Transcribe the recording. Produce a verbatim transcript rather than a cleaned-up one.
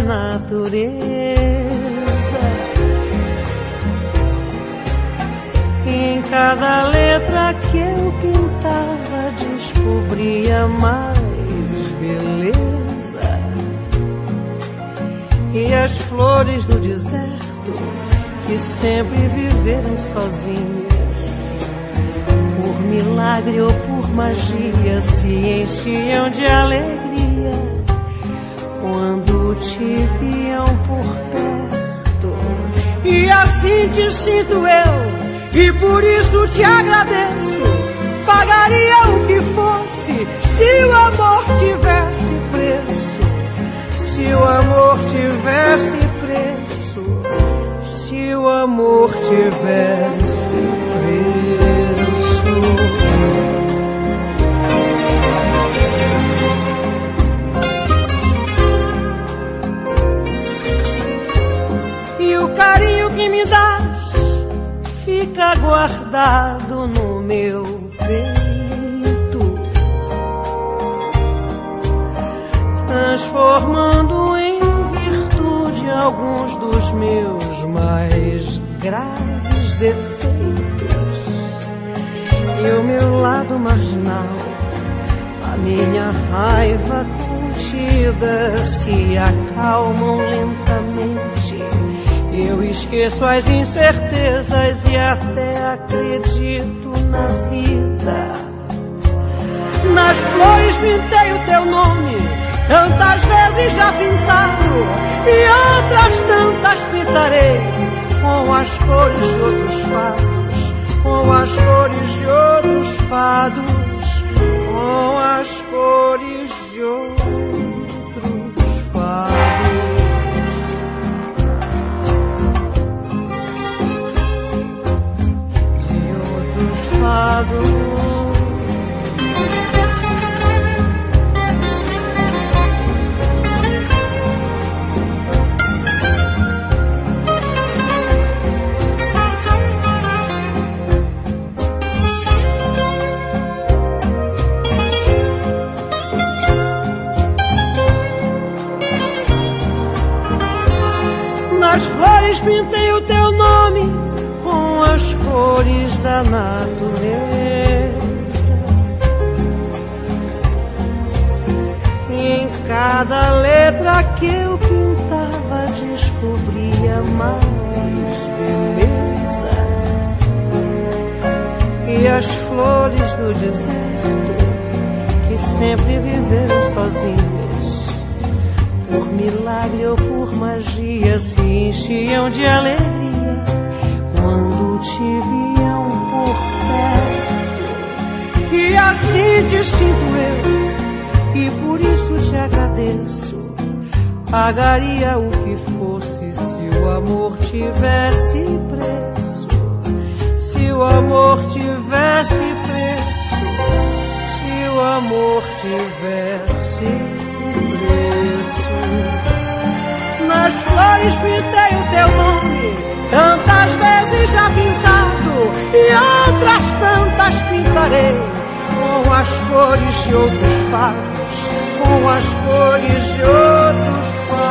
natureza. E em cada letra que eu pintava descobria mais beleza. E as flores do deserto que sempre viveram sozinhas, por milagre ou por magia, se enchiam de alegria quando te viam por perto. E assim te sinto eu, e por isso te agradeço. Pagaria o que fosse se o amor tivesse preço. Se o amor tivesse preço. Se o amor tivesse preço. E o carinho que me dás fica guardado no meu peito, transformando em virtude alguns dos meus mais graves defeitos. E o meu lado marginal, a minha raiva contida, se acalmam lentamente. Eu esqueço as incertezas e até acredito na vida. Nas flores pintei o teu nome, tantas vezes já pintado, e outras tantas pintarei, com as cores de outros fados, com as cores de outros fados, com as cores de outros fados. Nas flores pintei o teu nome com as cores da natureza. E em cada letra que eu pintava descobria mais beleza. E as flores do deserto que sempre viveram sozinhas, por milagre ou por magia, se enchiam de alegria quando te viam por perto. E assim te sinto eu, e por isso te agradeço. Pagaria o que fosse se o amor tivesse preço. Se o amor tivesse preço. Se o amor tivesse preço. Nas flores pintei o teu nome, tantas vezes já pintado, e outras tantas pintarei, com as cores de outros fados, com as cores de outros fados.